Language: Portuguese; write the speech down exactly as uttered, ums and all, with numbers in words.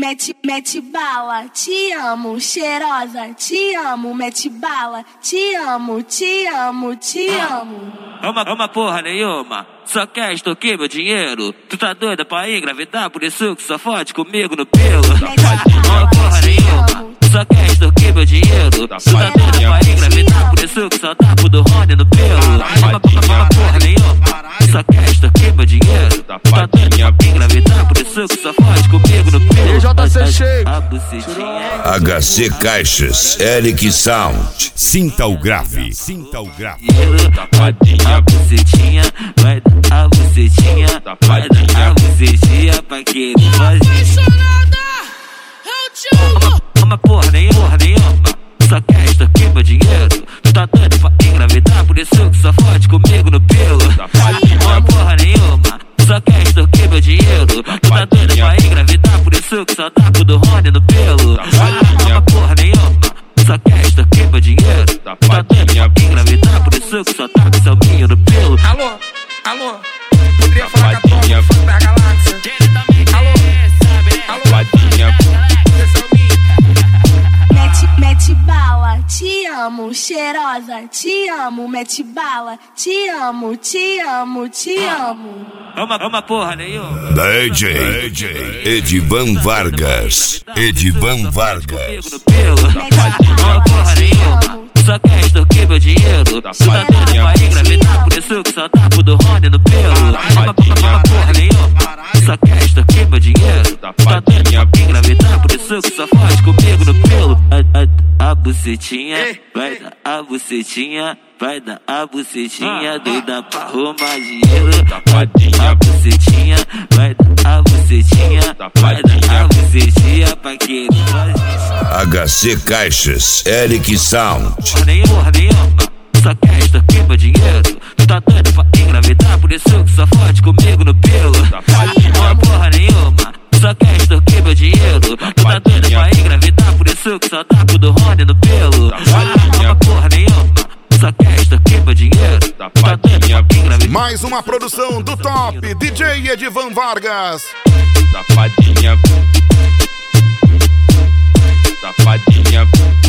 mete, mete bala, te amo, cheirosa, te amo, mete bala, te amo, te amo, te amo. É uma, é uma porra nenhuma, só quer extorquir meu dinheiro. Tu tá doida pra engravidar, por isso que só fode comigo no pelo. É uma porra nenhuma, só quer extorquir meu dinheiro. Tu tá doida pra engravidar, por isso que só dá pro do Rony no pelo. É uma, uma porra nenhuma, só quer extorquir meu dinheiro. Tu tá doida pra engravidar, por isso que só fode comigo no pelo. H C Caixas, Eric Sound. Sinta o grave, sinta o grave. A bucetinha, vai dar a bucetinha, vai dar a bucetinha pra que ele faz isso. Uma porra nenhuma, porra nenhuma, só quer extorquir meu dinheiro. Tu tá doido pra engravidar, por isso que só fode comigo no pelo. Uma porra nenhuma, só quer extorquir meu dinheiro. Tu tá doido pra engravidar, por isso que só dá pro do Rony no pelo. Uma porra nenhuma, só quer extorquir meu dinheiro. Tu tá doido pra engravidar, por isso que só dá pro seu minho no pelo. Alô, alô, poderia falar com a tua fã da galáxia? Alô, alô, mete, mete bala, te amo, cheirosa, te amo, mete bala, te amo, te amo, te amo. É uma, é uma porra nenhuma. D J Edivan Vargas, Edivan Vargas. É uma porra nenhuma, só quer extorquir meu dinheiro. Tu tá doido pra engravidar, por isso que só dá pro do Rony no pelo. É uma, uma porra nenhuma, só quer extorquir meu dinheiro. Tu tá doido pra engravidar, por isso que só faz comigo no pelo. A, a, a bucetinha, vai dar a bucetinha, vai dar a bucetinha, doida pra arrumar dinheiro. A bucetinha, vai dar a bucetinha, vai dar a bucetinha pra que ele faz isso. H C Caixas, Eric Sound. Porra nenhuma, porra nenhuma, só quer extorquir meu dinheiro. Tu tá doido pra engravidar, por isso que só fode comigo no pelo. Uma porra nenhuma, só quer extorquir meu dinheiro. Tu tá doido pra engravidar, por isso que só dá pro do Rony no pelo. Uma porra nenhuma, só quer extorquir meu dinheiro. Tu tá doido pra engravidar. Mais uma produção do top D J Edivan Vargas. Safadinha, safadinha.